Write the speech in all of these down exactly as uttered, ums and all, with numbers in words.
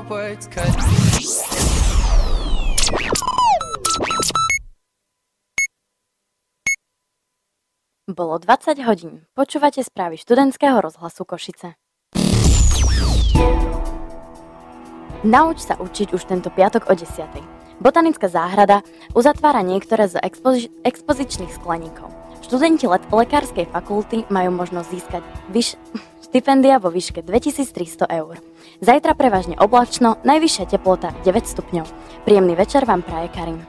more words could. Bolo dvadsať hodín. Počúvate správy študentského rozhlasu Košice. Nauč sa učiť už tento piatok o desiatej. Botanická záhrada uzatvára niektoré z expozi- expozičných skleníkov. Študenti le- lekárskej fakulty majú možnosť získať vyš- stipendia vo výške dvetisíctristo eur. Zajtra prevažne oblačno, najvyššia teplota deväť stupňov. Príjemný večer vám praje Karim.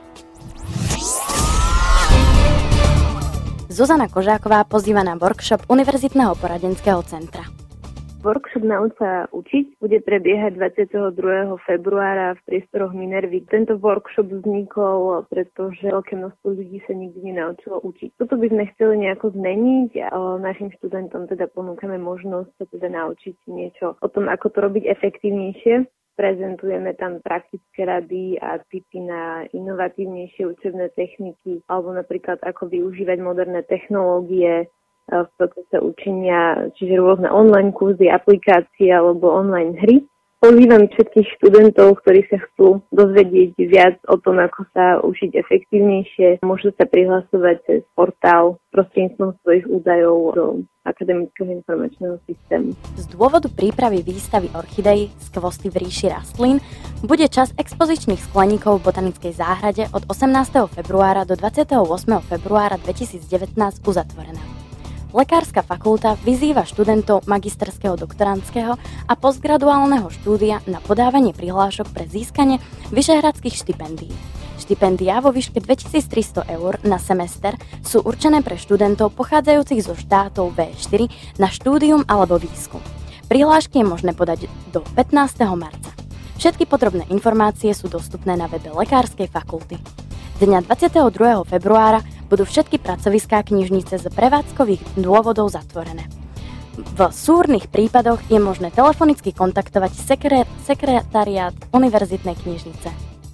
Zuzana Kožáková pozýva na workshop Univerzitného poradenského centra. Workshop Nauč sa učiť bude prebiehať dvadsiateho druhého februára v priestoroch Minervy. Tento workshop vznikol, pretože veľké množstvo ľudí sa nikdy nenaučilo učiť. Toto by sme chceli nejako zmeniť a našim študentom teda ponúkame možnosť sa teda naučiť niečo o tom, ako to robiť efektívnejšie. Prezentujeme tam praktické rady a tipy na inovatívnejšie učebné techniky alebo napríklad ako využívať moderné technológie v procese učenia, čiže rôzne online kurzy, aplikácie alebo online hry. Pozývam všetkých študentov, ktorí sa chcú dozvedieť viac o tom, ako sa učiť efektívnejšie. Môžu sa prihlasovať cez portál prostredníctvom svojich údajov do akademického informačného systému. Z dôvodu prípravy výstavy orchidej Skvosty v ríši rastlín bude čas expozičných skleníkov v botanickej záhrade od osemnásteho februára do dvadsiateho ôsmeho februára dvetisícdevätnásť uzatvorená. Lekárska fakulta vyzýva študentov magisterského, doktorandského a postgraduálneho štúdia na podávanie prihlášok pre získanie vyšehradských štipendií. Štipendiá vo výške dvetisíctristo eur na semester sú určené pre študentov pochádzajúcich zo štátov vé štyri na štúdium alebo výskum. Prihlášky je možné podať do pätnásteho marca. Všetky podrobné informácie sú dostupné na webe Lekárskej fakulty. Dňa dvadsiateho druhého februára budú všetky pracoviská knižnice z prevádzkových dôvodov zatvorené. V súrnych prípadoch je možné telefonicky kontaktovať sekre- sekretariát univerzitnej knižnice.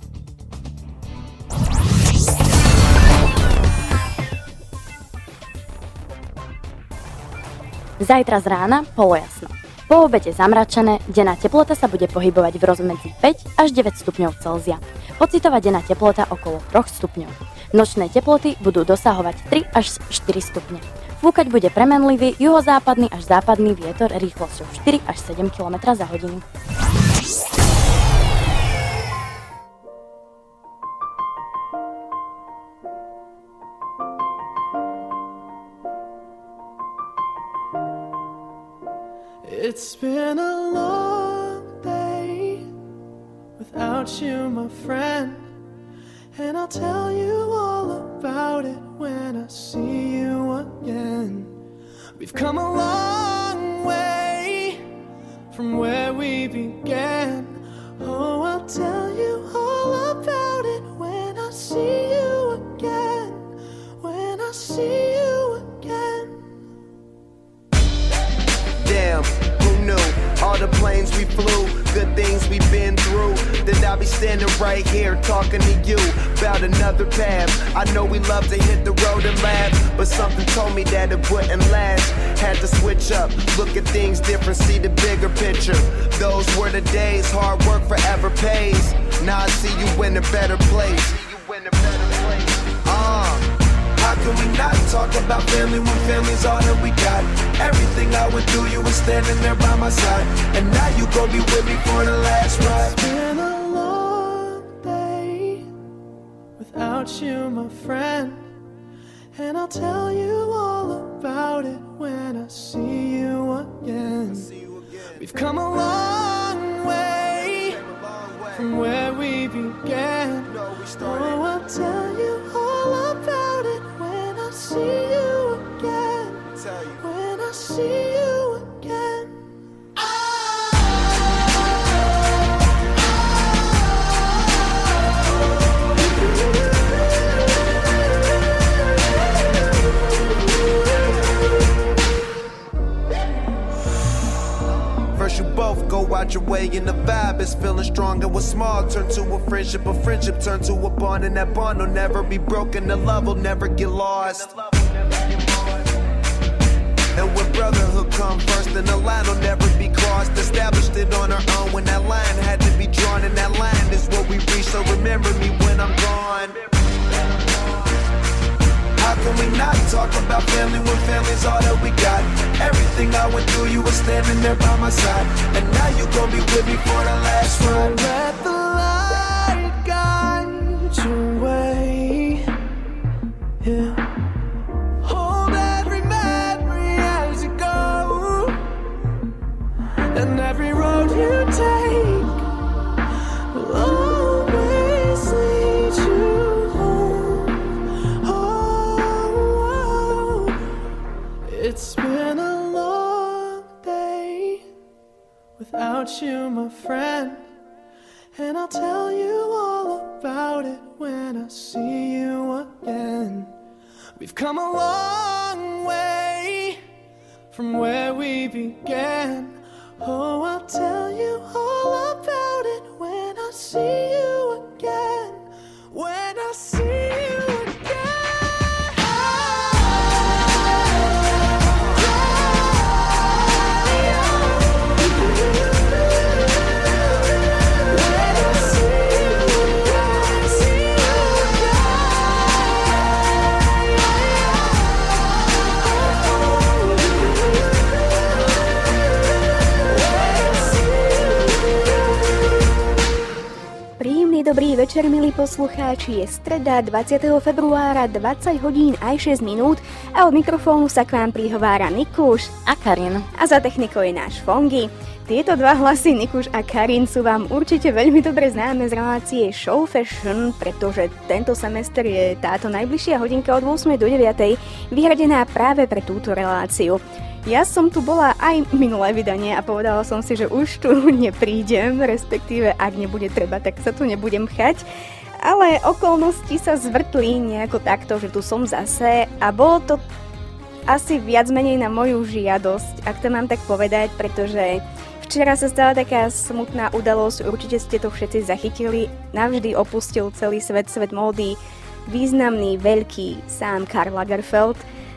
Zajtra z rána polojasno. Po obede zamračené, denná teplota sa bude pohybovať v rozmedzi päť až deväť stupňov Celzia. Pocitová denná teplota okolo tri stupňov. Nočné teploty budú dosahovať tri až štyri stupne. Fúkať bude premenlivý juhozápadný až západný vietor rýchlosťou štyri až sedem kilometrov za hodinu. It's been a long day without you, my friend, and I'll tell you all about it when I see you again. We've come a long way from where we began. Oh, I'll tell you all about it when I see you again, when I see you again. Damn, who knew? All the planes we flew, good things we've been through. That I'll be standing right here talking to you about another path. I know we love to hit the road and laugh, but something told me that it wouldn't last. Had to switch up, look at things different, see the bigger picture. Those were the days, hard work forever pays. Now I see you in a better place. See you in a better place. Uh. How can we not talk about family when family's all that we got? Everything I went through, you were standing there by my side, and now you gon' be with me for the last ride. It's been a long day without you, my friend, and I'll tell you all about it when I see you again. We've come a long way from where we began. Oh, I'll tell you all about it when I see you again. When I see you again. First you both go out your way and the vibe is feeling strong, and what's small turn to a friendship, a friendship turn to a bond, and that bond will never be broken, the love will never get lost. And when brotherhood come first, then the line will never be crossed. Established it on our own when that line had to be remember me when I'm gone. How can we not talk about family when family's all that we got? Everything I went through, you were standing there by my side, and now you gon' be with me for the last ride. Let the light guide your way. Yeah. Hold every memory as you go, and every road you take will always lead you home. Oh, it's been a long day without you, my friend, and I'll tell you all about it when I see you again. We've come a long way from where we began. Oh, I'll tell you all about it when I see you again. When I see you again. When I see you again, see you Príjemný dobrý večer, milí poslucháči, je streda dvadsiateho februára, dvadsať hodín aj šesť minút a od mikrofónu sa k vám prihovára Nikuš a Karin. A za technikou je náš Fongy. Tieto dva hlasy, Nikuš a Karin, sú vám určite veľmi dobre známe z relácie Show Fashion, pretože tento semester je táto najbližšia hodinka od ôsmej do deviatej vyhradená práve pre túto reláciu. Ja som tu bola aj minulé vydanie a povedala som si, že už tu neprídem, respektíve ak nebude treba, tak sa tu nebudem pchať. Ale okolnosti sa zvrtli nejako takto, že tu som zase a bolo to asi viac menej na moju žiadosť, ak to mám tak povedať, pretože včera sa stala taká smutná udalosť, určite ste to všetci zachytili, navždy opustil celý svet, svet módy, významný, veľký sám Karl Lagerfeld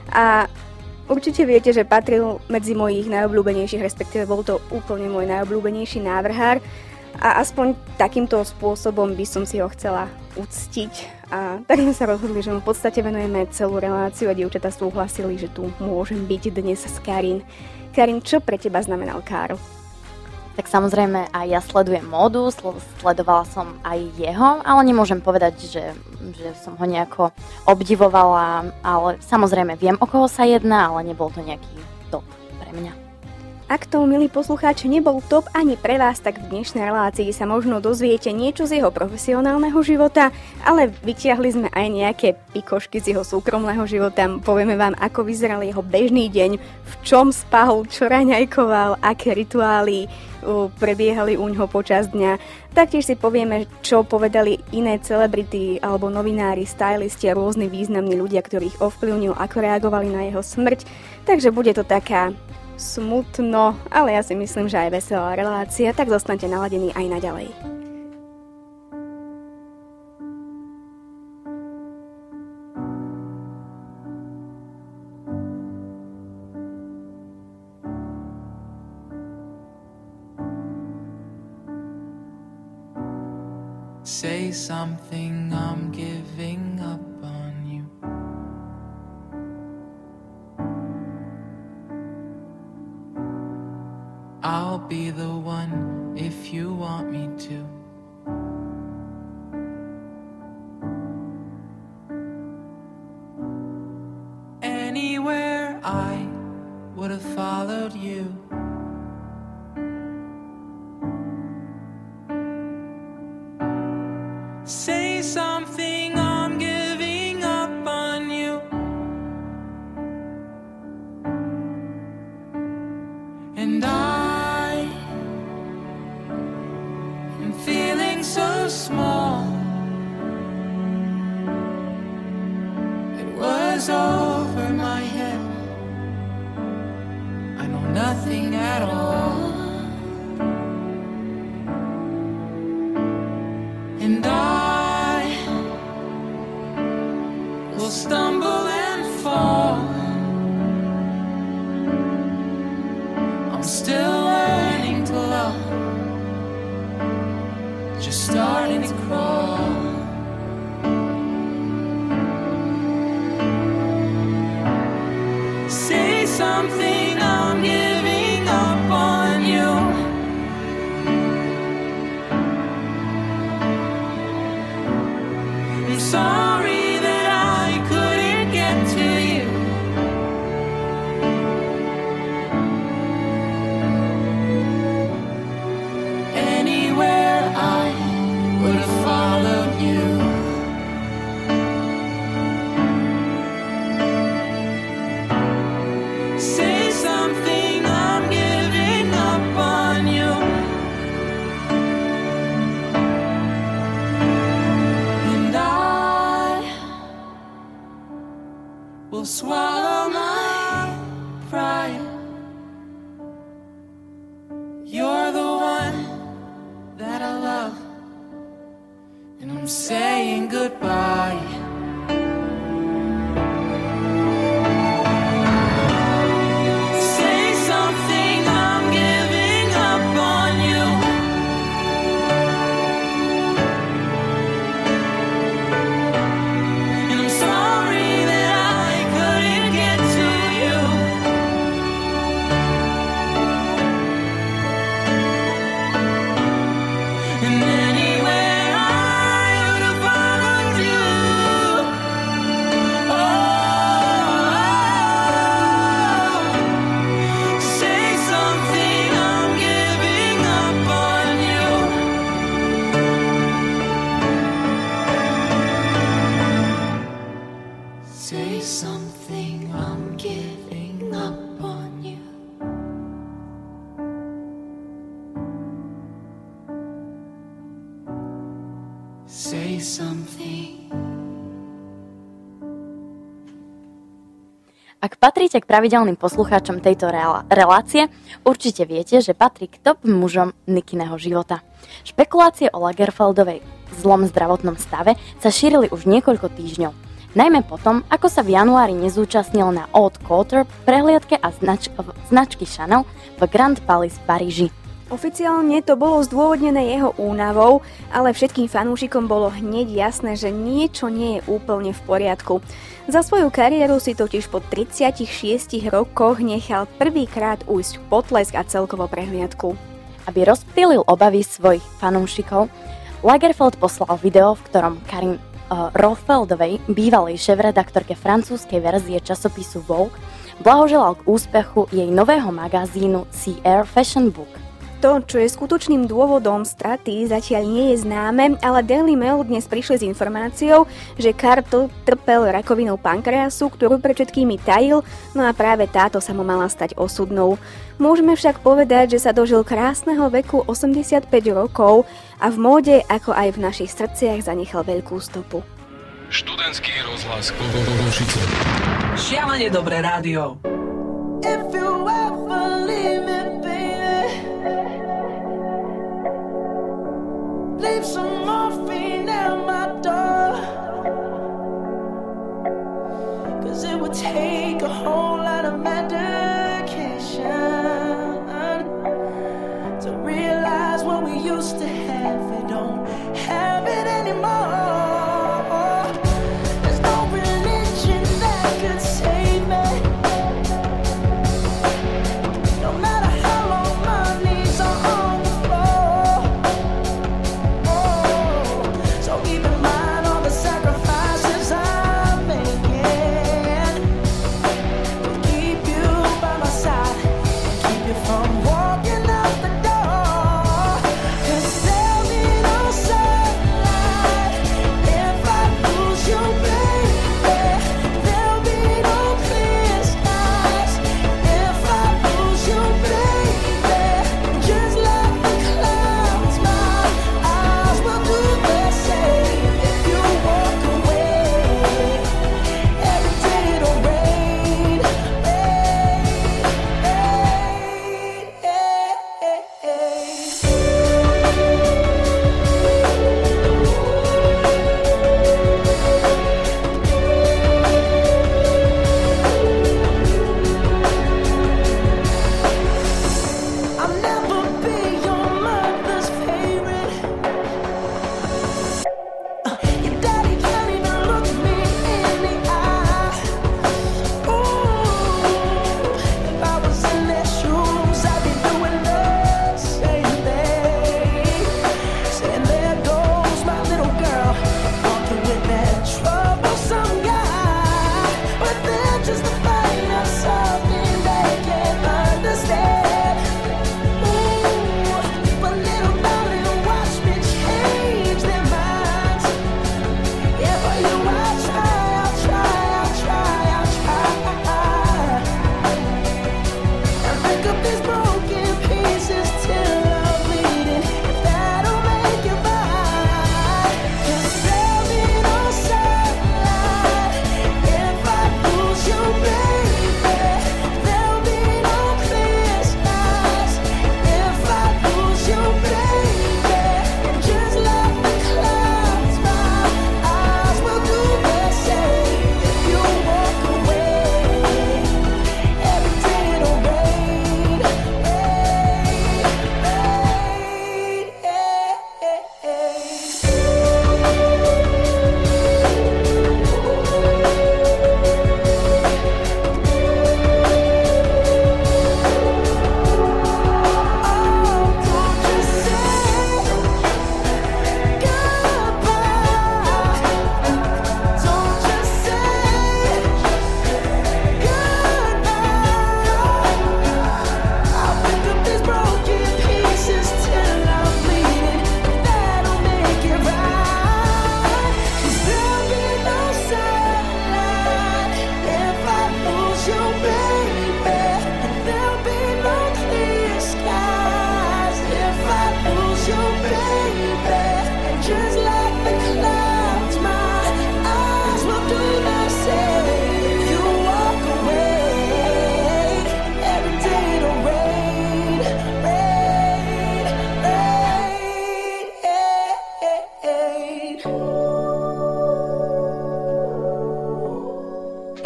a určite viete, že patril medzi mojich najobľúbenejších, respektíve bol to úplne môj najobľúbenejší návrhár a aspoň takýmto spôsobom by som si ho chcela uctiť. A tak sme sa rozhodli, že mu v podstate venujeme celú reláciu a dievčatá súhlasili, že tu môžem byť dnes s Karin. Karin, čo pre teba znamenal Karl? Tak samozrejme aj ja sledujem módu, sledovala som aj jeho, ale nemôžem povedať, že, že som ho nejako obdivovala, ale samozrejme viem, o koho sa jedná, ale nebol to nejaký top pre mňa. Ak to, milí poslucháči, nebol top ani pre vás, tak v dnešnej relácii sa možno dozviete niečo z jeho profesionálneho života, ale vytiahli sme aj nejaké pikošky z jeho súkromného života. Povieme vám, ako vyzeral jeho bežný deň, v čom spal, čo raňajkoval, aké rituály prebiehali u ňoho počas dňa. Taktiež si povieme, čo povedali iné celebrity alebo novinári, stylisti a rôzni významní ľudia, ktorých ovplyvnil, ako reagovali na jeho smrť. Takže bude to taká smutno, ale ja si myslím, že aj veselá relácia, tak zostaňte naladení aj naďalej. Say something, I'm giving up on you. I'll be the one if you want me to. Anywhere I would have followed you. Say something, I'm giving up on you. And I am feeling so small. It was over my head. I know nothing at all. And I will stumble and fall. I'm still learning to love, just starting to crawl. sorry that I couldn't get to you. Anywhere I would have followed you. Say something, I'm giving up on you. And I will swallow my pride. You're the one that I love, and I'm saying goodbye. Say something, I'm giving up on you. And I'm sorry that I couldn't get to you. And anywhere I would have followed you. Oh, say something, I'm giving up on you. Say something, I'm giving up on you. Say something. Ak patríte k pravidelným poslucháčom tejto rela- relácie, určite viete, že patrí k top mužom Nikiného života. Špekulácie o Lagerfeldovej zlom zdravotnom stave sa šírili už niekoľko týždňov. Najmä potom, ako sa v januári nezúčastnil na Haute Couture prehliadke a znač- značky Chanel v Grand Palais v Paríži. Oficiálne to bolo zdôvodnené jeho únavou, ale všetkým fanúšikom bolo hneď jasné, že niečo nie je úplne v poriadku. Za svoju kariéru si totiž po tridsiatich šiestich rokoch nechal prvýkrát ujsť potlesk a celkovo prehliadku. Aby rozptýlil obavy svojich fanúšikov, Lagerfeld poslal video, v ktorom Karin uh, Rothfeldovej, bývalej šéfredaktorke francúzskej verzie časopisu Vogue, blahoželal k úspechu jej nového magazínu C R Fashion Book. To, čo je skutočným dôvodom straty, zatiaľ nie je známe, ale Daily Mail dnes prišli s informáciou, že Carl trpel rakovinou pankreasu, ktorú pred všetkými tajil, no a práve táto sa mu mala stať osudnou. Môžeme však povedať, že sa dožil krásneho veku osemdesiatpäť rokov a v móde, ako aj v našich srdciach, zanechal veľkú stopu. Študentský rozhlas Košice. Šialene dobré rádio. If you ever leave me, baby, leave some morphine at my door. Cause it would take a whole lot of medication to realize what we used to have. We don't have it anymore. There's no religion that could save me. No matter how long my knees are on the floor. Oh, so keep in mind all the sacrifices I'm making to keep you by my side and keep you from walking out the door. 'Cause there'll be no sunlight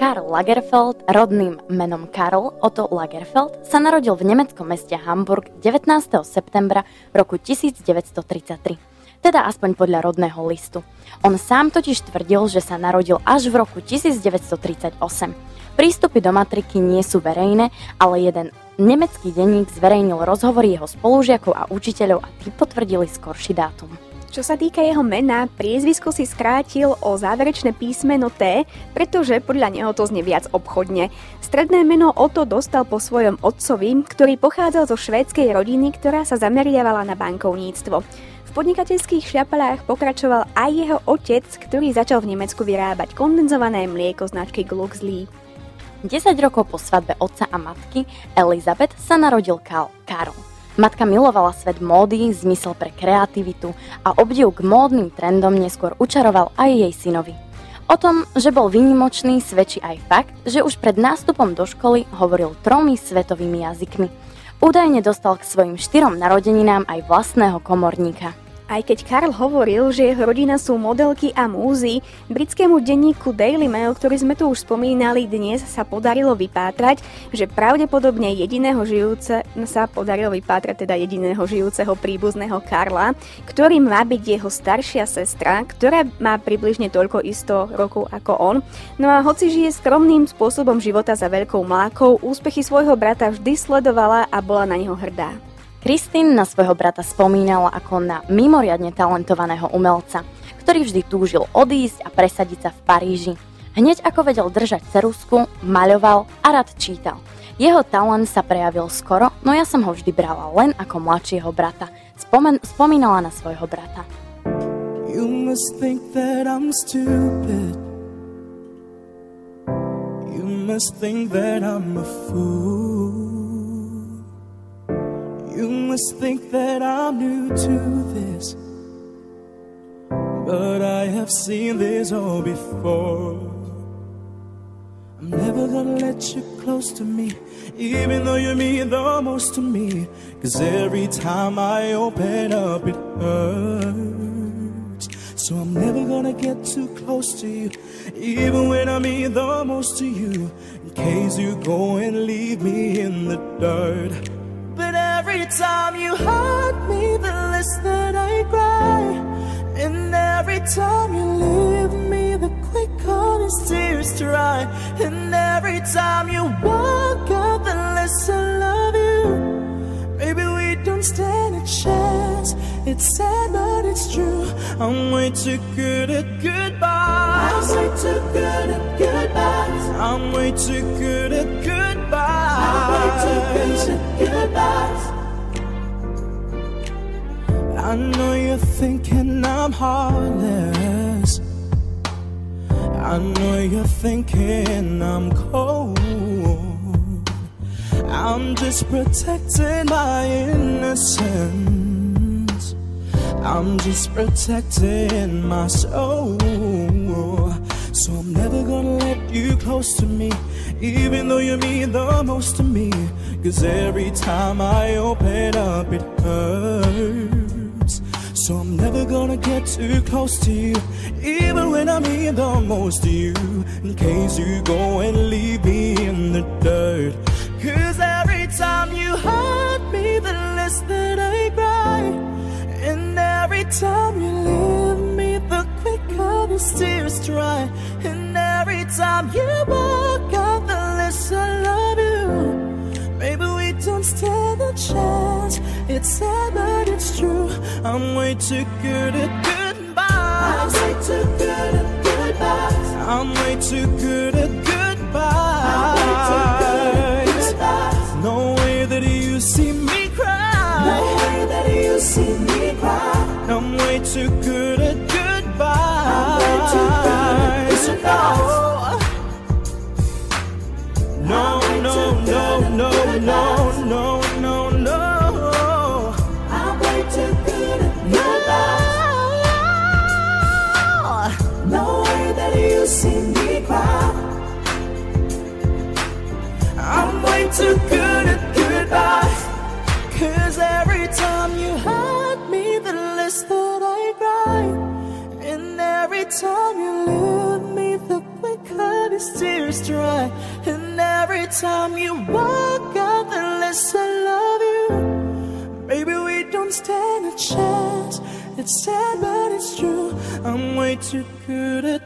Karl Lagerfeld, rodným menom Karl Otto Lagerfeld, sa narodil v nemeckom meste Hamburg devätnásteho septembra roku tisícdeväťstotridsaťtri. Teda aspoň podľa rodného listu. On sám totiž tvrdil, že sa narodil až v roku tisícdeväťstotridsaťosem. Prístupy do matriky nie sú verejné, ale jeden nemecký denník zverejnil rozhovory jeho spolužiakov a učiteľov a tí potvrdili skorší dátum. Čo sa týka jeho mena, priezvisko si skrátil o záverečné písmeno T, pretože podľa neho to znie viac obchodne. Stredné meno Otto dostal po svojom otcovi, ktorý pochádzal zo švédskej rodiny, ktorá sa zameriavala na bankovníctvo. V podnikateľských šľapalách pokračoval aj jeho otec, ktorý začal v Nemecku vyrábať kondenzované mlieko značky Glucksli. desať rokov po svadbe otca a matky Elizabeth sa narodil Karl. Karl. Matka milovala svet módy, zmysel pre kreativitu a obdiv k módnym trendom neskôr učaroval aj jej synovi. O tom, že bol výnimočný, svedčí aj fakt, že už pred nástupom do školy hovoril tromi svetovými jazykmi. Údajne dostal k svojim štyrom narodeninám aj vlastného komorníka. Aj keď Karl hovoril, že jeho rodina sú modelky a múzy, britskému denníku Daily Mail, ktorý sme tu už spomínali, dnes sa podarilo vypátrať, že pravdepodobne jediného žijúce sa podarilo vypátrať teda jediného žijúceho príbuzného Karla, ktorým má byť jeho staršia sestra, ktorá má približne toľko isto rokov ako on. No a hoci žije skromným spôsobom života za veľkou mlákou, úspechy svojho brata vždy sledovala a bola na neho hrdá. Christine na svojho brata spomínala ako na mimoriadne talentovaného umelca, ktorý vždy túžil odísť a presadiť sa v Paríži. Hneď ako vedel držať ceruzku, maľoval a rád čítal. Jeho talent sa prejavil skoro, no ja som ho vždy brala len ako mladšieho brata. Spomen- spomínala na svojho brata. You must think that I'm stupid. You must think that I'm a fool. You must think that I'm new to this, but I have seen this all before. I'm never gonna let you close to me, even though you mean the most to me. Cause every time I open up it hurts. So I'm never gonna get too close to you, even when I mean the most to you, in case you go and leave me in the dirt. But every time you hurt me, the less that I cry. And every time you leave me, the quicker these tears dry. And every time you walk out, the less I love you. Maybe we don't stand a chance. It's sad, but it's true. I'm way too good at goodbyes. I'm way too good at goodbyes. I'm way too good at goodbyes. I'm way too good at goodbyes. I know you're thinking I'm heartless. I know you're thinking I'm cold. I'm just protecting my innocence. I'm just protecting my soul. So I'm never gonna let you close to me, even though you mean the most to me. Cause every time I open up it hurts. So I'm never gonna get too close to you, even when I mean the most to you, in case you go and leave me in the dirt. Cause every time you hurt me, the less that I cry. And every time you leave me, the quicker the tears dry. And every time you walk out, the less I love you. Maybe we don't stand a chance. It's sad, but it's true. I'm way too good at goodbyes. I'm way too good at goodbyes. I'm way too good at goodbyes. I'm way too good at goodbyes. No way that you see me cry. No way that you see me cry. I'm way too good at goodbyes. I'm way too good at goodbyes. No, no, no, no, no, no, no, no. I'm way too good at goodbyes. No way that you see me cry. I'm way too good at goodbyes. Cause every time you hurt me, the less that I cry. And every time you leave me, the quicker these tears dry. And every time you walk out, the less I love you. Maybe we don't stand a chance. It's sad but it's true. I'm way too good at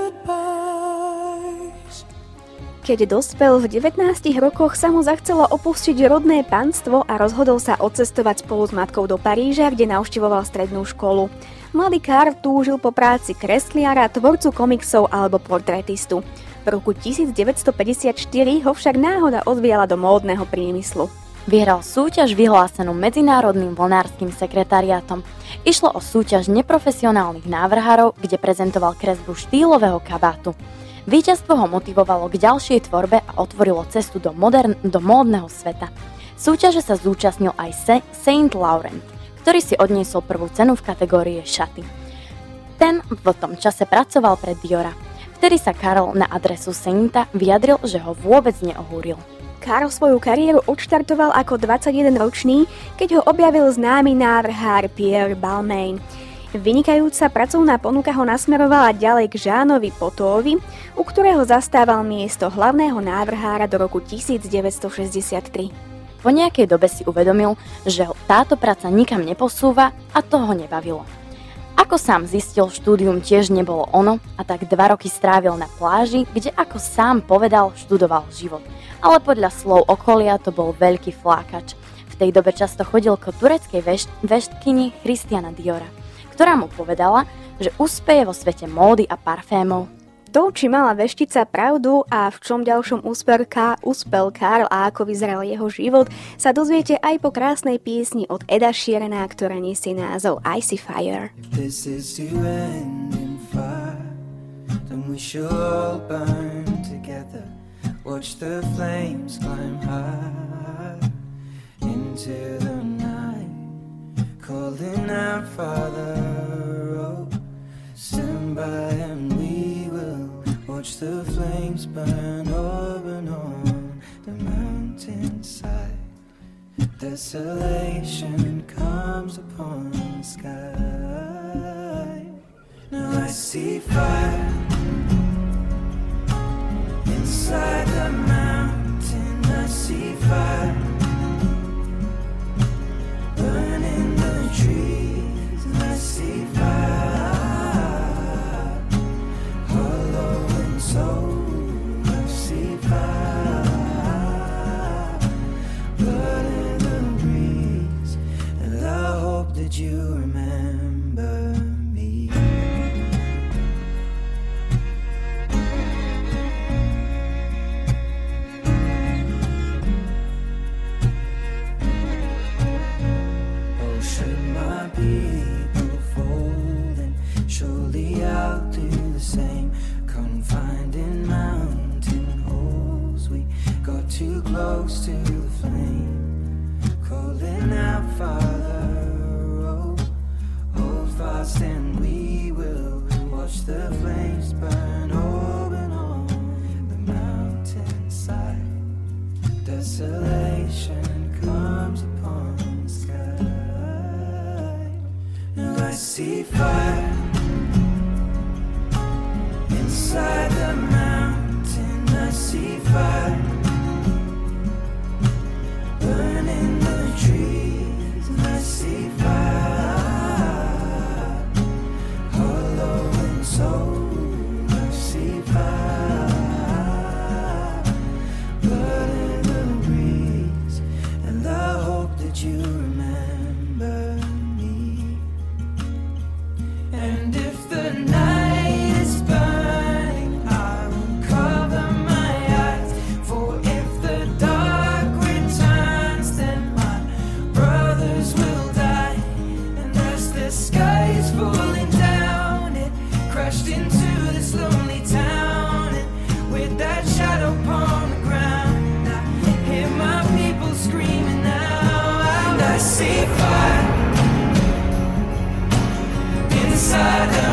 goodbyes. Keď dospel v devätnástich rokoch, sa mu zachcelo opustiť rodné panstvo a rozhodol sa odcestovať spolu s matkou do Paríža, kde navštevoval strednú školu. Mladý Karl túžil po práci kresliara, tvorcu komiksov alebo portrétistu. V roku devätnásťstopäťdesiatštyri ho však náhoda odviala do módneho priemyslu. Vyhral súťaž vyhlásenú Medzinárodným vlnárskym sekretariátom. Išlo o súťaž neprofesionálnych návrhárov, kde prezentoval kresbu štýlového kabátu. Víťazstvo ho motivovalo k ďalšej tvorbe a otvorilo cestu do, modern, do módneho sveta. Súťaže sa zúčastnil aj Saint Laurent, ktorý si odniesol prvú cenu v kategórii šaty. Ten v tom čase pracoval pre Diora. Vtedy sa Karl na adresu Sainta vyjadril, že ho vôbec neohúril. Karl svoju kariéru odštartoval ako dvadsaťjedenročný, keď ho objavil známy návrhár Pierre Balmain. Vynikajúca pracovná ponuka ho nasmerovala ďalej k Jeanovi Potovi, u ktorého zastával miesto hlavného návrhára do roku devätnásťstošesťdesiattri. Po nejakej dobe si uvedomil, že táto práca nikam neposúva a to ho nebavilo. Ako sám zistil, štúdium tiež nebolo ono a tak dva roky strávil na pláži, kde, ako sám povedal, študoval život. Ale podľa slov okolia to bol veľký flákač. V tej dobe často chodil ko tureckej vešt- veštkyni Christiana Diora, ktorá mu povedala, že úspeje vo svete módy a parfémov. To, či mala veštica pravdu a v čom ďalšom úspel, Ka- úspel Karl a ako vyzeral jeho život, sa dozviete aj po krásnej piesni od Eda Sheerana, ktorá nesie názov Icy Fire. If this is to end in fire, then we shall all burn together. Watch the flames climb high into the night, calling out, Father, oh, stand by and we will watch the flames burn open on the mountainside. Desolation comes upon the sky. Now I see fire inside the mountain. I see fire burning the trees. I see fire hollow and soul. I see fire blood in the breeze, and I hope that you remember me. People fold and surely I'll do the same. Confined in mountain holes, we got too close to the flame. Calling out, Father, oh, hold fast and we will watch the flames burn open on the mountainside. Desolation comes upon the sky. Now I see fire inside the mountain. I see fire burning the trees. And I see fire hollow and soul. I see fire blood in the breeze, and I hope that you remember. And if the night is burning, I will cover my eyes. For if the dark returns, then my brothers will die. And as the sky is falling down, it crashed into this lonely town. And with that shadow upon the ground, I hear my people screaming now. And I see fire inside the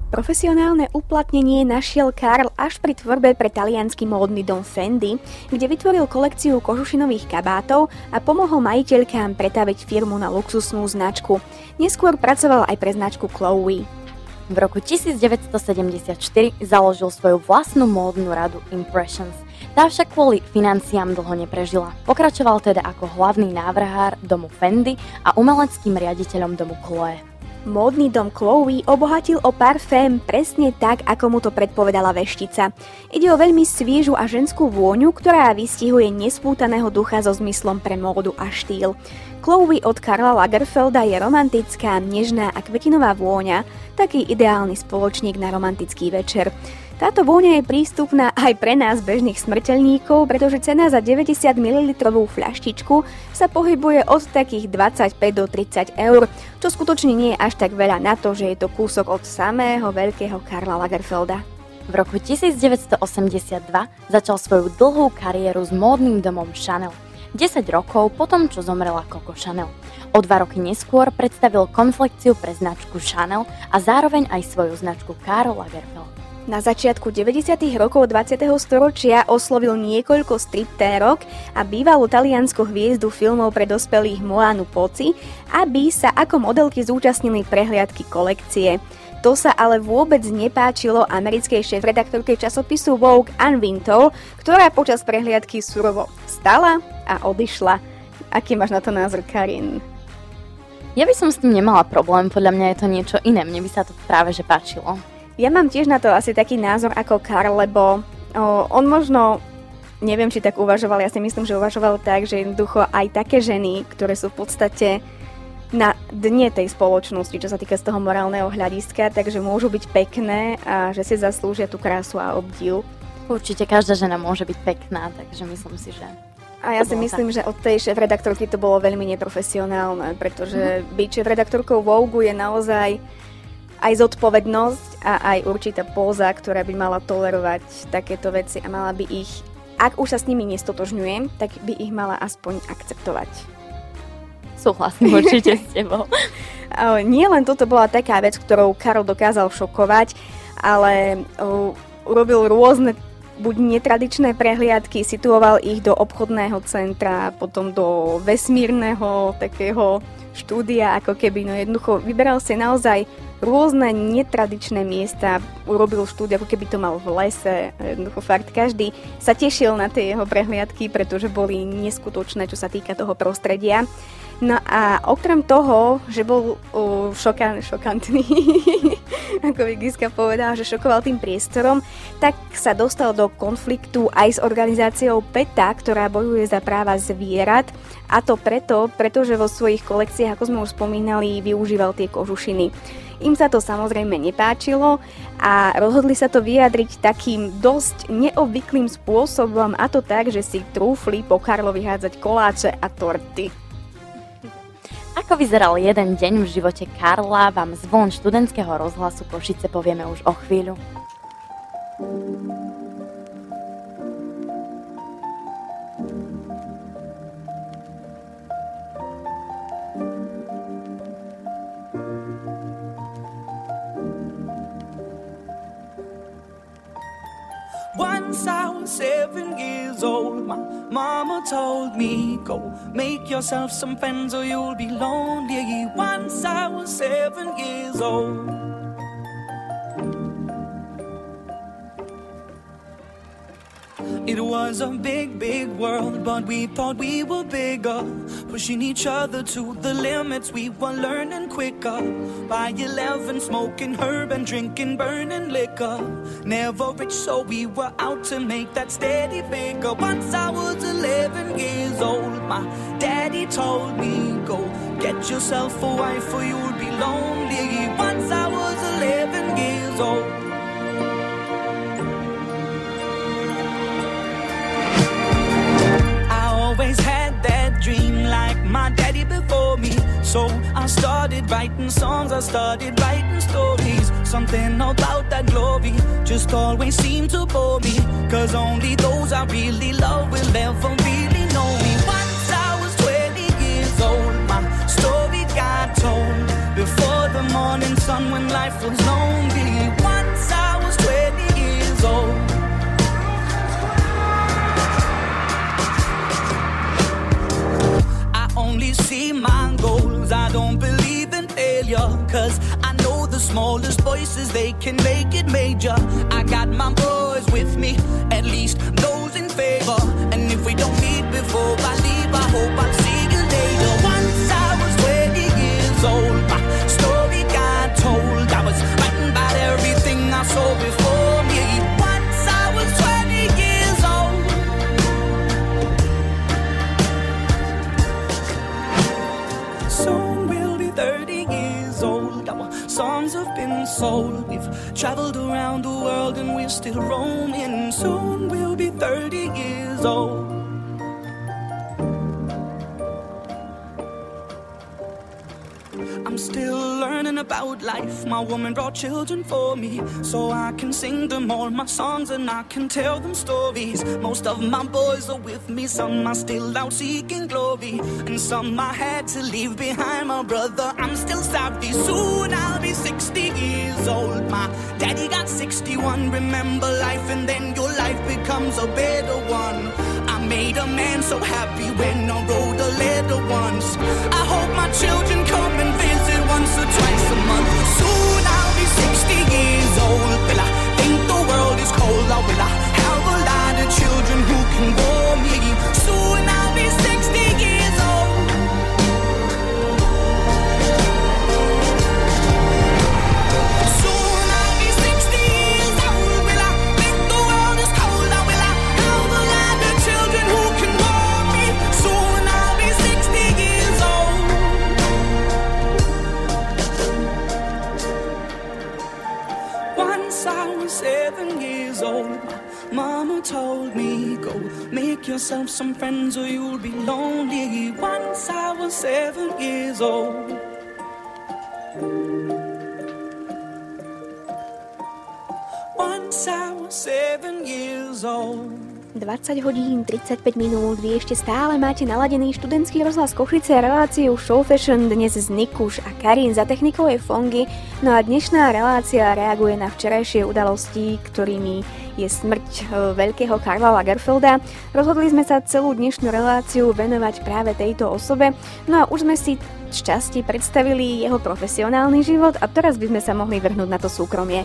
Profesionálne uplatnenie našiel Karl až pri tvorbe pre taliansky módny dom Fendi, kde vytvoril kolekciu kožušinových kabátov a pomohol majiteľkám pretaviť firmu na luxusnú značku. Neskôr pracoval aj pre značku Chloe. V roku devätnásťsedemdesiatštyri založil svoju vlastnú módnu radu Impressions. Tá však kvôli financiám dlho neprežila. Pokračoval teda ako hlavný návrhár domu Fendi a umeleckým riaditeľom domu Chloe. Módny dom Chloe obohatil o parfém presne tak, ako mu to predpovedala veštica. Ide o veľmi sviežu a ženskú vôňu, ktorá vystihuje nespútaného ducha so zmyslom pre módu a štýl. Chloe od Karla Lagerfelda je romantická, nežná a kvetinová vôňa, taký ideálny spoločník na romantický večer. Táto vôňa je prístupná aj pre nás bežných smrteľníkov, pretože cena za deväťdesiat mililitrov fľaštičku sa pohybuje od takých dvadsaťpäť do tridsať eur, čo skutočne nie je až tak veľa na to, že je to kúsok od samého veľkého Karla Lagerfelda. V roku devätnásťosemdesiatdva začal svoju dlhú kariéru s módnym domom Chanel. desať rokov potom, čo zomrela Coco Chanel. O dva roky neskôr predstavil konfekciu pre značku Chanel a zároveň aj svoju značku Karl Lagerfeld. Na začiatku deväťdesiatych rokov dvadsiateho storočia oslovil niekoľko striptérok a bývalú taliansku hviezdu filmov pre dospelých Moanu Pozzi, aby sa ako modelky zúčastnili prehliadky kolekcie. To sa ale vôbec nepáčilo americkej šéfredaktorke časopisu Vogue Anne Wintour, ktorá počas prehliadky surovo vstala a odišla. Aký máš na to názor, Karin? Ja by som s tým nemala problém, podľa mňa je to niečo iné, mne by sa to práve že páčilo. Ja mám tiež na to asi taký názor ako Karl, lebo o, on možno, neviem či tak uvažoval, ja si myslím, že uvažoval tak, že jednoducho aj také ženy, ktoré sú v podstate na dne tej spoločnosti, čo sa týka z toho morálneho hľadiska, takže môžu byť pekné a že si zaslúžia tú krásu a obdiv. Určite každá žena môže byť pekná, takže myslím si, že... A ja si myslím, tak. Že od tej šéfredaktorky to bolo veľmi neprofesionálne, pretože mm-hmm. byť šéfredaktorkou Vogue je naozaj aj zodpovednosť a aj určitá póza, ktorá by mala tolerovať takéto veci a mala by ich, ak už sa s nimi nestotožňujem, tak by ich mala aspoň akceptovať. Súhlasím určite s tebou. Nie len toto bola taká vec, ktorou Karol dokázal šokovať, ale uh, urobil rôzne buď netradičné prehliadky, situoval ich do obchodného centra, potom do vesmírneho takého štúdia, ako keby, no jednoducho vyberal si naozaj rôzne netradičné miesta, urobil štúdia, ako keby to mal v lese, jednoducho fakt každý sa tešil na tie jeho prehliadky, pretože boli neskutočné, čo sa týka toho prostredia. No a okrem toho, že bol uh, šokan, šokantný, ako by Giska povedala, že šokoval tým priestorom, tak sa dostal do konfliktu aj s organizáciou PETA, ktorá bojuje za práva zvierat. A to preto, pretože vo svojich kolekciách, ako sme už spomínali, využíval tie kožušiny. Im sa to samozrejme nepáčilo a rozhodli sa to vyjadriť takým dosť neobvyklým spôsobom, a to tak, že si trúfli po Karlovi hádzať koláče a torty. Ako vyzeral jeden deň v živote Karla, vám z vln študentského rozhlasu Košice povieme už o chvíľu. Once I was seven years old, my mama told me, go make yourself some friends or you'll be lonely. Once I was seven years old. It was a big, big world, but we thought we were bigger, pushing each other to the limits. We were learning quicker. By eleven, smoking herb and drinking burning liquor. Never rich, so we were out to make that steady figure. Once I was eleven years old, my daddy told me, go get yourself a wife or you'll be lonely. Once I was eleven years old. Always had that dream like my daddy before me. So I started writing songs, I started writing stories. Something about that glory just always seemed to bore me. Cause only those I really love will ever really know me. Once I was twenty years old, my story got told. Before the morning sun when life was lonely. see my goals. I don't believe in failure, cause I know the smallest voices, they can make it major. I got my boys with me, at least those in favor. And if we don't meet before I leave, I hope I'll see you later. Once I was twenty years old, my story got told. I was writing about everything I saw before me. Once I was twenty years old. Soon we'll be thirty years old. Our songs have been sold. We've traveled around the world and we're still roaming. Soon we'll be thirty years old. I'm still learning about life. My woman brought children for me, so I can sing them all my songs and I can tell them stories. Most of my boys are with me, some are still out seeking glory, and some I had to leave behind. My brother, I'm still sorry. Soon I'll be sixty years old. My daddy got sixty-one. Remember life and then your life becomes a better one. I made a man so happy when I wrote a letter once. I hope my children come and visit once or twice a month. Soon I'll be sixty years old. Will I think the world is cold, or will I have a lot of children who can bore me? Soon I'll be sixty years old. Soon I'll be sixty years old. Will I think the world is cold, or will I have a lot of children who can bore me? Soon I'll be sixty years old. Once I was seven years old, my mama told me, go make yourself some friends or you'll be lonely. Once I was seven years old. Once I was seven years old. dvadsať hodín tridsaťpäť minút, vy ešte stále máte naladený študentský rozhlas Košice, reláciu Show Fashion, dnes z Nikuš a Karin, za technikou je Fongy. No a dnešná relácia reaguje na včerajšie udalosti, ktorými je smrť veľkého Karla Lagerfelda. Rozhodli sme sa celú dnešnú reláciu venovať práve tejto osobe, no a už sme si šťastie predstavili jeho profesionálny život a teraz by sme sa mohli vrhnúť na to súkromie.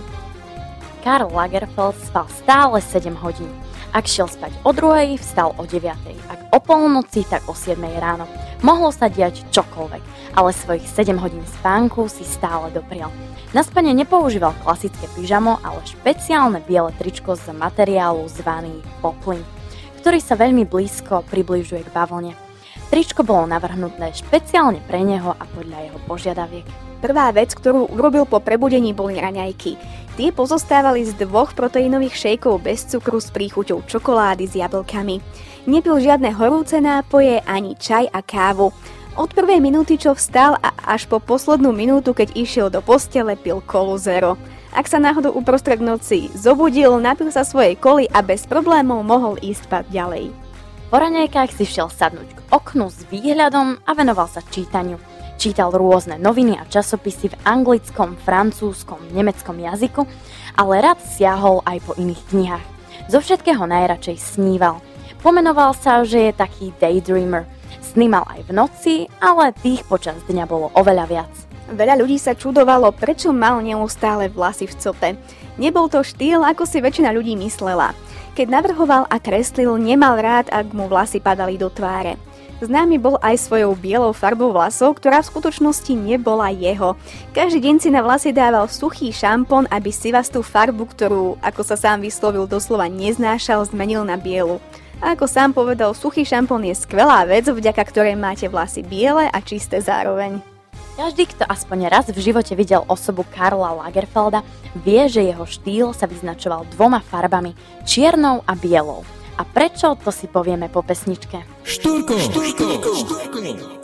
Karl Lagerfeld spal stále sedem hodín. Ak šiel spať o druhej, vstal o deviatej. Ak o polnoci, tak o siedmej ráno. Mohlo sa diať čokoľvek, ale svojich sedem hodín spánku si stále doprial. Na spanie nepoužíval klasické pyžamo, ale špeciálne biele tričko z materiálu zvaný poplin, ktorý sa veľmi blízko približuje k bavlne. Tričko bolo navrhnuté špeciálne pre neho a podľa jeho požiadaviek. Prvá vec, ktorú urobil po prebudení, boli raňajky. Tie pozostávali z dvoch proteínových šejkov bez cukru s príchuťou čokolády s jablkami. Nepil žiadne horúce nápoje, ani čaj a kávu. Od prvej minúty, čo vstal, a až po poslednú minútu, keď išiel do postele, pil kolu zero. Ak sa náhodou uprostred noci zobudil, napil sa svojej koly a bez problémov mohol ísť spať ďalej. Po raňajkách si šiel sadnúť k oknu s výhľadom a venoval sa čítaniu. Čítal rôzne noviny a časopisy v anglickom, francúzskom, nemeckom jazyku, ale rád siahol aj po iných knihách. Zo všetkého najradšej sníval. Pomenoval sa, že je taký daydreamer. Sny mal aj v noci, ale tých počas dňa bolo oveľa viac. Veľa ľudí sa čudovalo, prečo mal neustále vlasy v cope. Nebol to štýl, ako si väčšina ľudí myslela. Keď navrhoval a kreslil, nemal rád, ak mu vlasy padali do tváre. Známy bol aj svojou bielou farbou vlasov, ktorá v skutočnosti nebola jeho. Každý deň si na vlasy dával suchý šampón, aby sivastú farbu, ktorú, ako sa sám vyslovil, doslova neznášal, zmenil na bielu. A ako sám povedal, suchý šampón je skvelá vec, vďaka ktorej máte vlasy biele a čisté zároveň. Každý, kto aspoň raz v živote videl osobu Karla Lagerfelda, vie, že jeho štýl sa vyznačoval dvoma farbami, čiernou a bielou. A prečo, to si povieme po pesničke. Štúrko, štúrko, štúrko.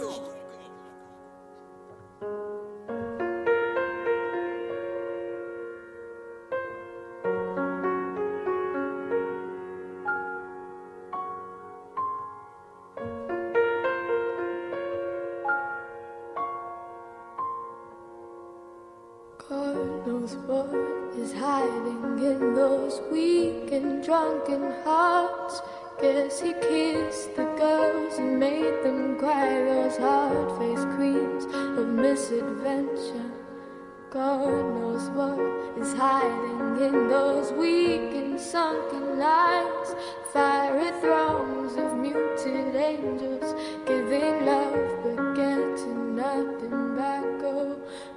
God knows what is hiding in those weak and drunken hearts. Guess he kissed the girls and made them cry, those hard-faced queens of misadventure. God knows what is hiding in those weak and sunken lines, fiery thrones of muted angels, giving love but getting nothing back. Oh,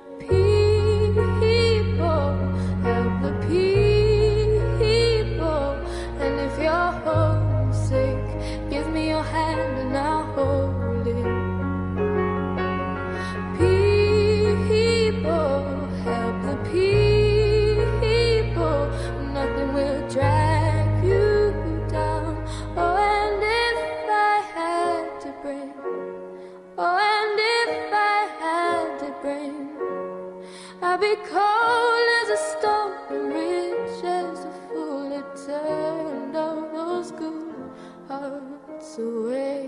people, help the people, and if you're homesick, give me your hand and I'll hold it. Help the people, nothing will drag you down. Oh, and if I had to bring, oh, and if I had to bring, I'd be cold as a stone and rich as a fool. It turned all those good hearts away.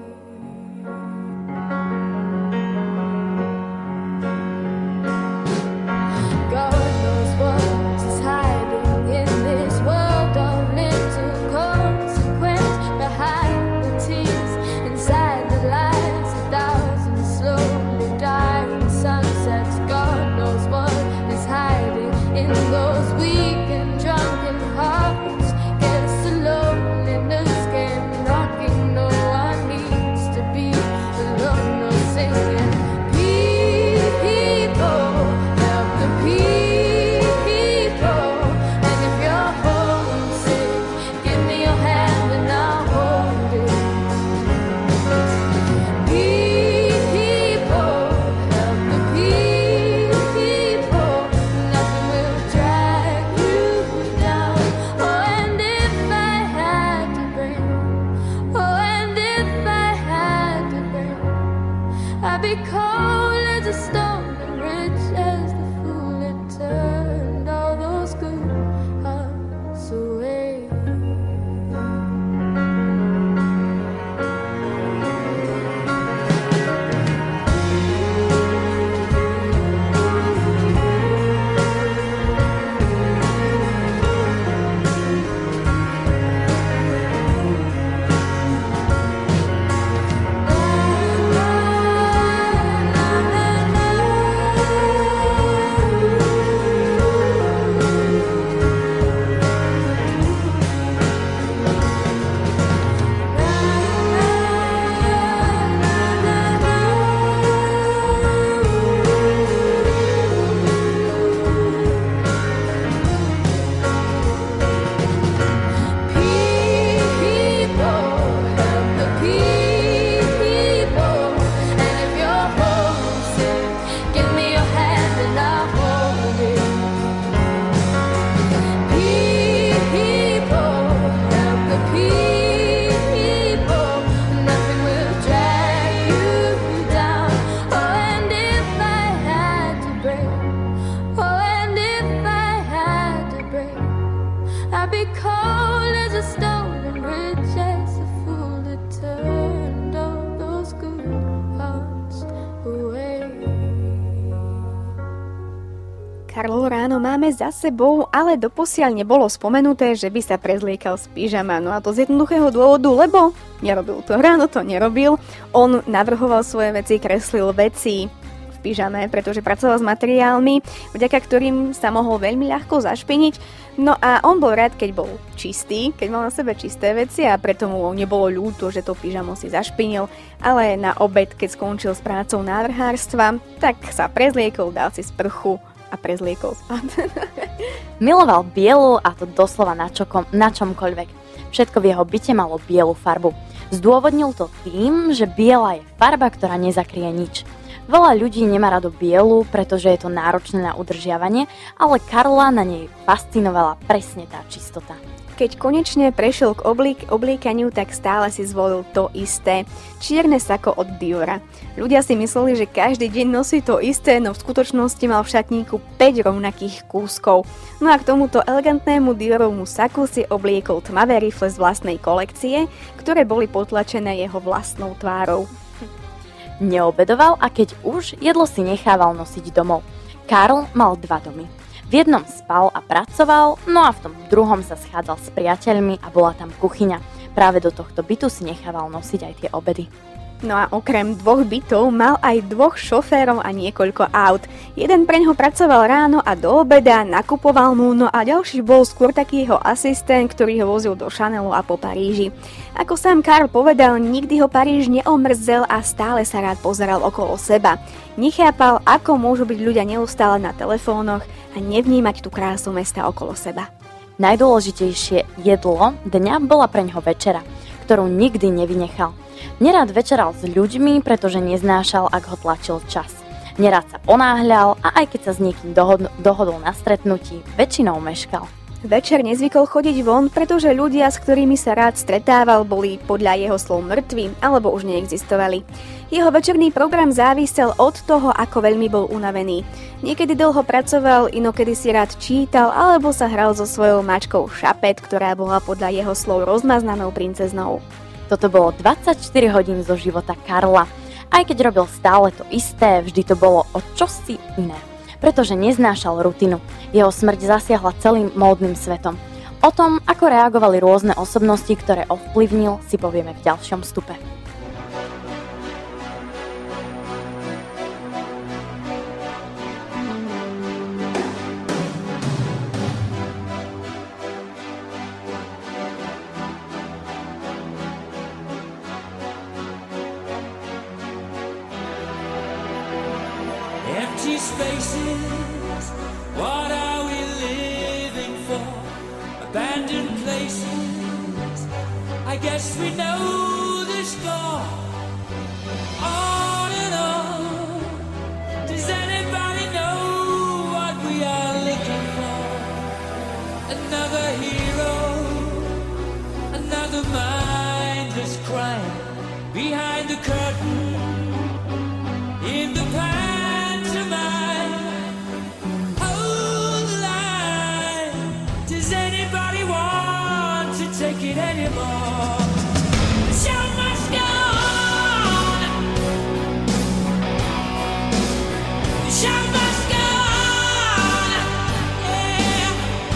Karlo, ráno máme za sebou, ale doposiaľ nebolo spomenuté, že by sa prezliekal z pyžama. No a to z jednoduchého dôvodu, lebo nerobil to ráno, to nerobil. On navrhoval svoje veci, kreslil veci v pyžame, pretože pracoval s materiálmi, vďaka ktorým sa mohol veľmi ľahko zašpiniť. No a on bol rád, keď bol čistý, keď mal na sebe čisté veci a preto mu nebolo ľúto, že to pyžamo si zašpinil, ale na obed, keď skončil s prácou návrhárstva, tak sa prezliekol, dal si sprchu a prezliekol spad. Miloval bielu a to doslova na, čokom, na čomkoľvek. Všetko v jeho byte malo bielu farbu. Zdôvodnil to tým, že biela je farba, ktorá nezakrie nič. Veľa ľudí nemá rado bielu, pretože je to náročné na udržiavanie, ale Karla na nej fascinovala presne tá čistota. Keď konečne prešiel k oblík, obliekaniu, tak stále si zvolil to isté. Čierne sako od Diora. Ľudia si mysleli, že každý deň nosí to isté, no v skutočnosti mal v šatníku päť rovnakých kúskov. No a k tomuto elegantnému Diorovmu saku si obliekol tmavé rifle z vlastnej kolekcie, ktoré boli potlačené jeho vlastnou tvárou. Neobedoval a keď už, jedlo si nechával nosiť domov. Karl mal dva domy. V jednom spal a pracoval, no a v tom druhom sa schádzal s priateľmi a bola tam kuchyňa. Práve do tohto bytu si nechával nosiť aj tie obedy. No a okrem dvoch bytov mal aj dvoch šoférov a niekoľko aut. Jeden preňho pracoval ráno a do obeda, nakupoval mu, no a ďalší bol skôr taký jeho asistent, ktorý ho vozil do Chanelu a po Paríži. Ako sám Karl povedal, nikdy ho Paríž neomrzel a stále sa rád pozeral okolo seba. Nechápal, ako môžu byť ľudia neustále na telefónoch a nevnímať tú krásu mesta okolo seba. Najdôležitejšie jedlo dňa bola preňho večera, ktorú nikdy nevynechal. Nerád večeral s ľuďmi, pretože neznášal, ak ho tlačil čas. Nerád sa ponáhľal a aj keď sa s niekým dohod- dohodol na stretnutí, väčšinou meškal. Večer nezvykol chodiť von, pretože ľudia, s ktorými sa rád stretával, boli podľa jeho slov mŕtvi alebo už neexistovali. Jeho večerný program závisel od toho, ako veľmi bol unavený. Niekedy dlho pracoval, inokedy si rád čítal alebo sa hral so svojou mačkou Šapet, ktorá bola podľa jeho slov rozmaznanou princeznou. Toto bolo dvadsaťštyri hodín zo života Karla. Aj keď robil stále to isté, vždy to bolo o čosi iné. Pretože neznášal rutinu. Jeho smrť zasiahla celým módnym svetom. O tom, ako reagovali rôzne osobnosti, ktoré ovplyvnil, si povieme v ďalšom vstupe. Empty spaces, what are we living for? Abandoned places, I guess we know the score. On and on, does anybody know what we are looking for? Another hero, another mindless crime, behind the curtain, in the past. Take it anymore. The show must go on. The show must go on. Yeah.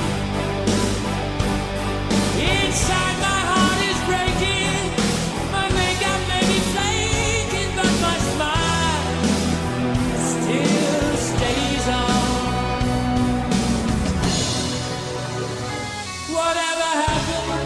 Inside my heart is breaking. My makeup may be flaking, but my smile still stays on. Whatever happens,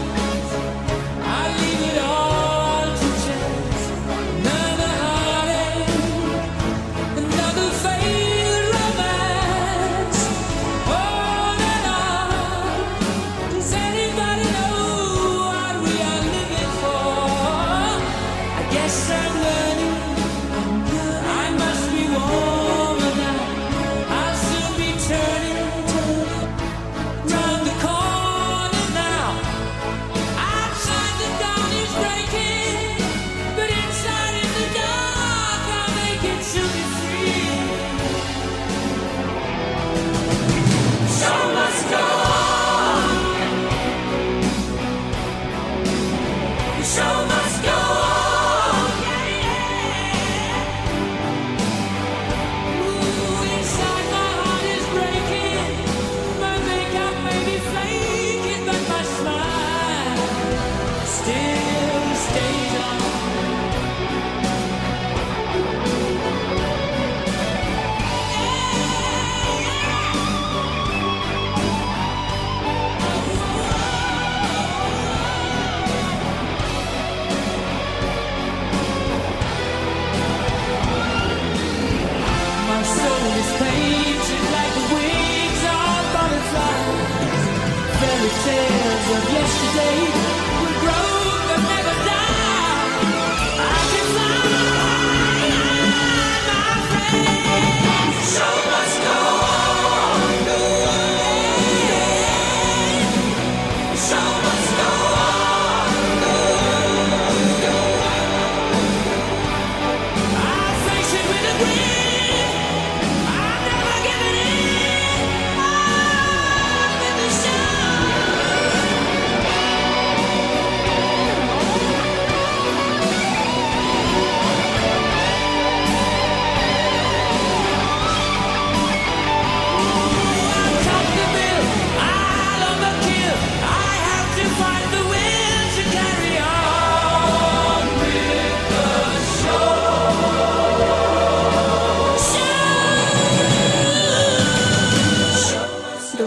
tales of yesterday will grow but never die. I can fly, my friend. The show must go on. The show must go on. I face it with a grin. I'm never giving in. I'm in the show.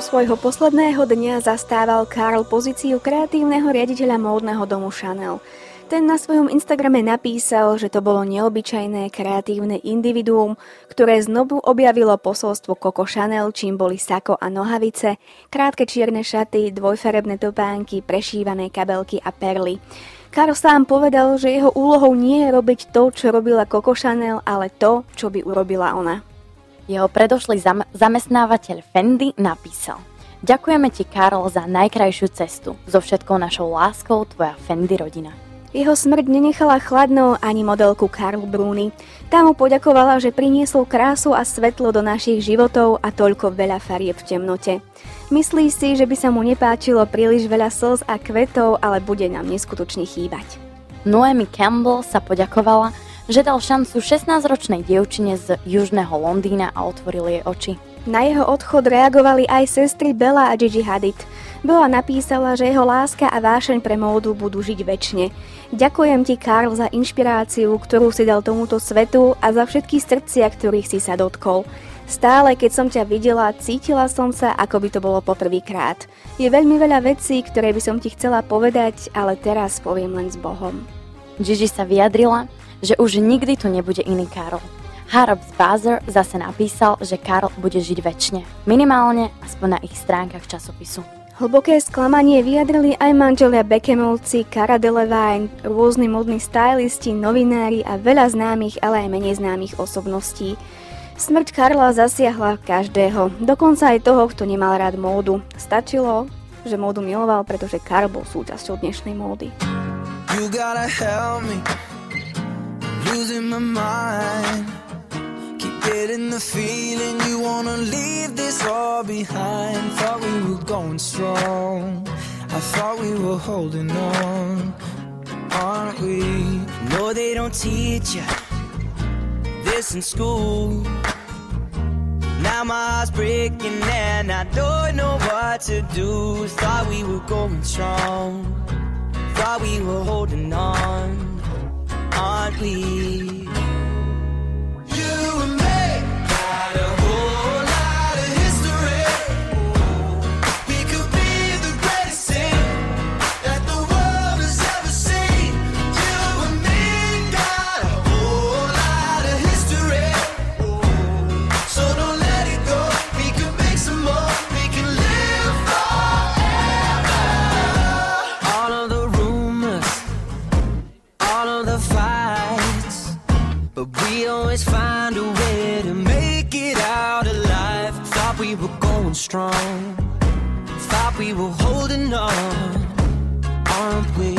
svojho posledného dňa zastával Karl pozíciu kreatívneho riaditeľa módneho domu Chanel. Ten na svojom Instagrame napísal, že to bolo neobyčajné kreatívne individuum, ktoré znovu objavilo posolstvo Coco Chanel, čím boli sako a nohavice, krátke čierne šaty, dvojfarebné topánky, prešívané kabelky a perly. Karl sám povedal, že jeho úlohou nie je robiť to, čo robila Coco Chanel, ale to, čo by urobila ona. Jeho predošlý zam- zamestnávateľ Fendi napísal: Ďakujeme ti, Karl, za najkrajšiu cestu. So všetkou našou láskou, tvoja Fendi rodina. Jeho smrť nenechala chladnou ani modelku Carlu Bruni. Tá mu poďakovala, že priniesol krásu a svetlo do našich životov a toľko veľa farieb v temnote. Myslí si, že by sa mu nepáčilo príliš veľa slz a kvetov, ale bude nám neskutočne chýbať. Naomi Campbell sa poďakovala, že dal šancu šestnásťročnej dievčine z južného Londýna a otvoril jej oči. Na jeho odchod reagovali aj sestry Bella a Gigi Hadid. Bella napísala, že jeho láska a vášeň pre módu budú žiť večne. Ďakujem ti, Karl, za inšpiráciu, ktorú si dal tomuto svetu a za všetky srdcia, ktorých si sa dotkol. Stále, keď som ťa videla, cítila som sa, ako by to bolo poprvýkrát. Je veľmi veľa vecí, ktoré by som ti chcela povedať, ale teraz poviem len s Bohom. Gigi sa vyjadrila, že už nikdy tu nebude iný Karl. Harrods Bazaar zase napísal, že Karl bude žiť večne. Minimálne aspoň na ich stránkach časopisu. Hlboké sklamanie vyjadrili aj manželia Beckhamovci, Cara Delevingne, rôzni modní stylisti, novinári a veľa známych, ale aj menej známych osobností. Smrť Karla zasiahla každého, dokonca aj toho, kto nemal rád módu. Stačilo, že módu miloval, pretože Karl bol súčasťou dnešnej módy. You gotta help me, losing my mind. Getting the feeling you wanna leave this all behind. Thought we were going strong, I thought we were holding on, aren't we? No, they don't teach you this in school. Now my heart's breaking and I don't know what to do. Thought we were going strong, thought we were holding on, aren't we? Strong, thought we were holding on, aren't we?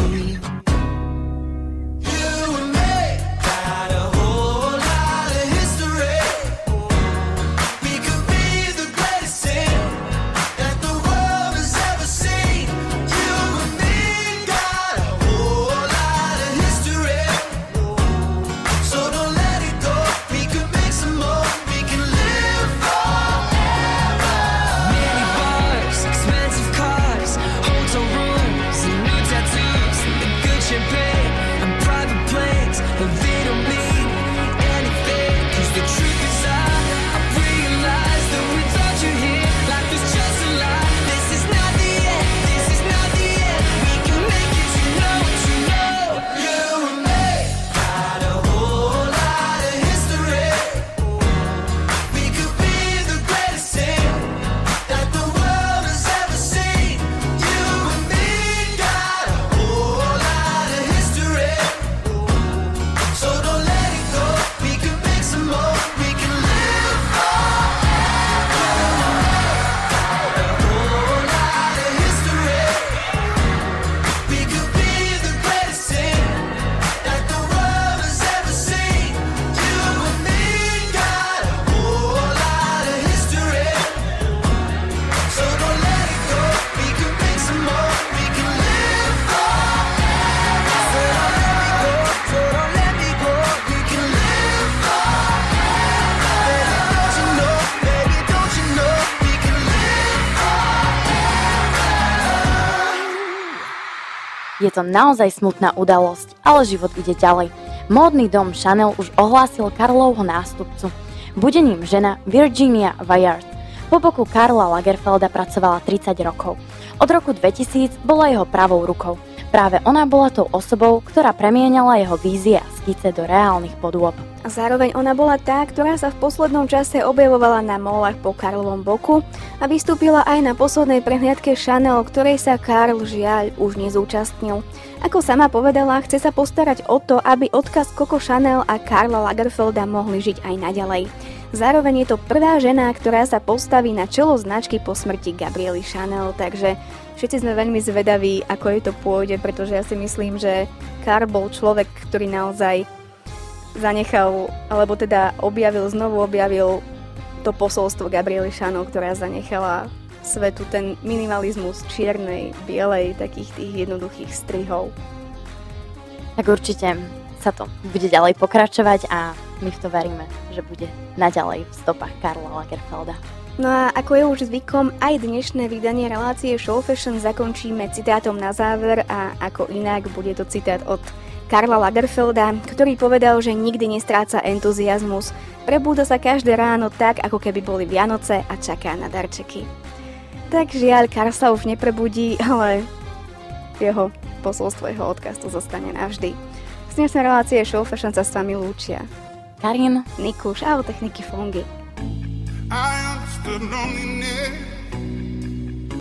You and me got a whole lot of history. We could be the greatest thing that the world has ever seen. You and me got a whole lot of history. So don't let it go. We could make some more. We can live forever. Expensive cars, hotel rooms, and new tattoos, and the good champagne, and private planes, but they don't mean anything. Cause the truth is I, I realize that without you here, life is just a lie. This is not the end, this is not the end. We can make it, you know what you know. You and me got a whole lot of history. We could be the greatest thing that the world has ever seen. You and me got a whole lot of history. So don't let it go. We can make some more. We can live forever. Got a whole lot of history. We could be the greatest thing that the world has ever seen. You and me got a whole lot of history. So don't let it go. We can make some more. We can live forever. So don't let me go. So don't let me go. We can live forever. Baby, don't you know? Baby, don't you know? We can live forever. Je to naozaj smutná udalosť, ale život ide ďalej. Módny dom Chanel už ohlásil Karlovho nástupcu. Bude ním žena Virginia Wyatt. Po boku Karla Lagerfelda pracovala tridsať rokov. Od roku dvetisíc bola jeho pravou rukou. Práve ona bola tou osobou, ktorá premieňala jeho vízie a skice do reálnych podôb. A zároveň ona bola tá, ktorá sa v poslednom čase objavovala na mólach po Karlovom boku a vystúpila aj na poslednej prehliadke Chanel, ktorej sa Karl žiaľ už nezúčastnil. Ako sama povedala, chce sa postarať o to, aby odkaz Coco Chanel a Karla Lagerfelda mohli žiť aj naďalej. Zároveň je to prvá žena, ktorá sa postaví na čelo značky po smrti Gabriely Chanel, takže všetci sme veľmi zvedaví, ako jej to pôjde, pretože ja si myslím, že Karl bol človek, ktorý naozaj zanechal, alebo teda objavil, znovu objavil to posolstvo Gabriely Chanel, ktorá zanechala svetu ten minimalizmus čiernej, bielej, takých tých jednoduchých strihov. Tak určite sa to bude ďalej pokračovať a my v to veríme, že bude naďalej v stopách Karla Lagerfelda. No a ako je už zvykom, aj dnešné vydanie relácie Show Fashion zakončíme citátom na záver a ako inak bude to citát od Karla Lagerfelda, ktorý povedal, že nikdy nestráca entuziazmus, prebúda sa každé ráno tak, ako keby boli Vianoce a čaká na darčeky. Tak žiaľ, Karl sa už neprebudí, ale jeho posolstvo, jeho odkaz to zostane navždy. Z dnešnej relácie Show Fashion sa s vami lúčia Karin, Nikuš a o techniky Fongy. I understood loneliness